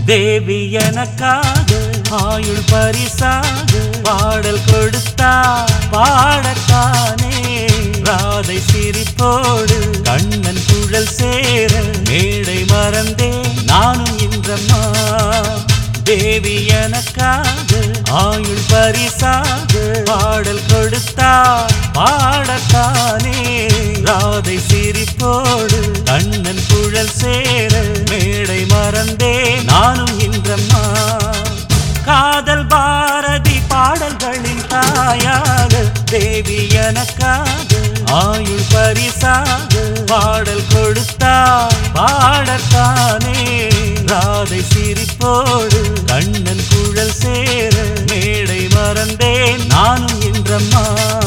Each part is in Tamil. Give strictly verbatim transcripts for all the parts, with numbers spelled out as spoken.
தேவி எனக்காக ஆயுள் பரிசாக பாடல் கொடுத்தா பாடத்தானே ராதை சிரிப்போடு கண்ணன் குழல் சேர மேடை மறந்தே நானும் இன்றம்மா தேவி எனக்காக ஆயுள் பரிசாக பாடல் கொடுத்தா பாடத்தானே ராதை சிரிப்போடு கண்ணன் குழல் சேர மேடை மறந்தே நானும் இன்றம்மா காதல் பாரதி பாடல்களின் தாயாக தேவி எனக்காக ஆயுள் பரிசாக பாடல் கொடுத்தா பாடத்தானே ராதை சிரிப்போடு கண்ணன் குழல் சேர மேடை மறந்தே நானும் இன்றம்மா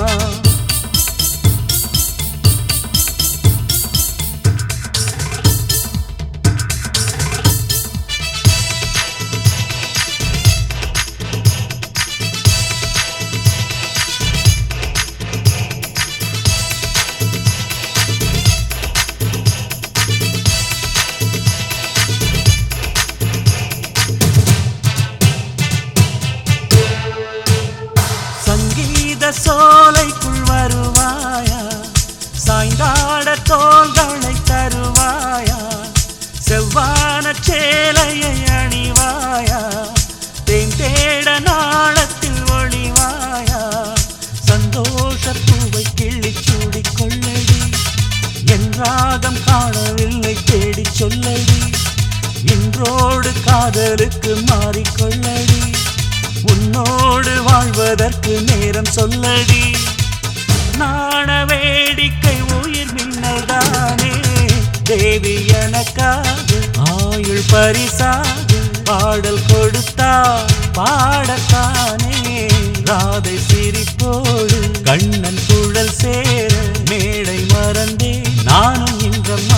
சோலைக்குள் வருவாயா சாய்ந்தாட தோள்களை தருவாயா செவ்வான சேலையை அணிவாயா தேன் தேட நாளத்தில் ஒளிவாயா சந்தோஷ பூவை கிள்ளி சூடிக் கொள்ளடி என் ராகம் காணவில்லை தேடி சொல்லடி இன்றோடு காதலுக்கு மாறிக்கொள்ளடி உன்னோடு வாழ்வதற்கு நேரம் சொல்லடி நாண வேடிக்கை உயிர் மின்னல் தானே தேவி எனக்காக ஆயுள் பரிசாக பாடல் கொடுத்தா பாடத்தானே ராதை சிரிப்போடு கண்ணன் குழல் சேர மேடை மறந்தே நானும் இன்றம்மா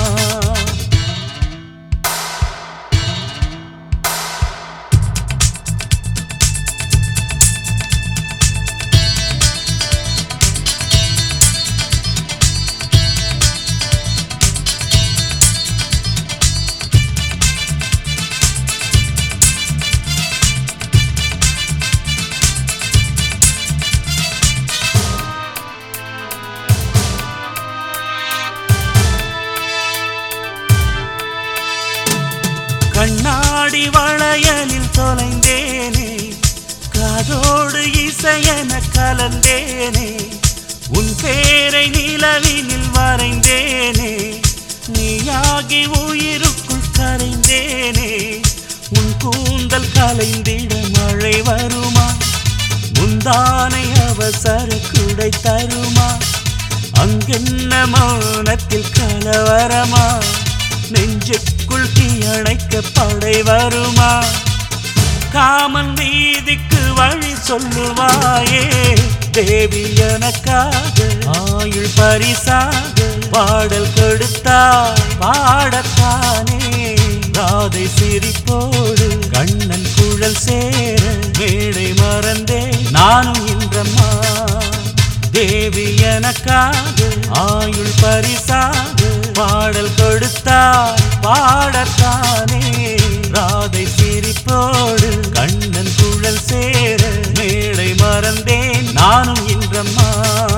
கண்ணாடி வளையலில் தொலைந்தேனே காதோடு இசையென கலந்தேனே உன் பேரை நிலவினில் வரைந்தேனே நீயாகி உயிருக்குள் கரைந்தேனே உன் கூந்தல் கலைந்திட மழை வருமா முந்தானை அவசர குடை தருமா அங்கென்ன மௌனத்தில் கலவரமா நெஞ்சுக்குள் தீயணைக்க படை வருமா காமன் வீதிக்கு வழி சொல்லுவாயே தேவி எனக்காக ஆயுள் பரிசாக பாடல் கொடுத்தா பாடத்தானே ராதை சிரிப்போடு கண்ணன் குழல் சேர மேடை மறந்தே நானும் இன்றம்மா தேவி எனக்காக ஆயுள் பரிசாக பாடல் கொடுத்தா பாடத்தானே ராதை சிரிப்போடு கண்ணன் குழல் சேர மேடை மறந்தேன் நானும் இன்றம்மா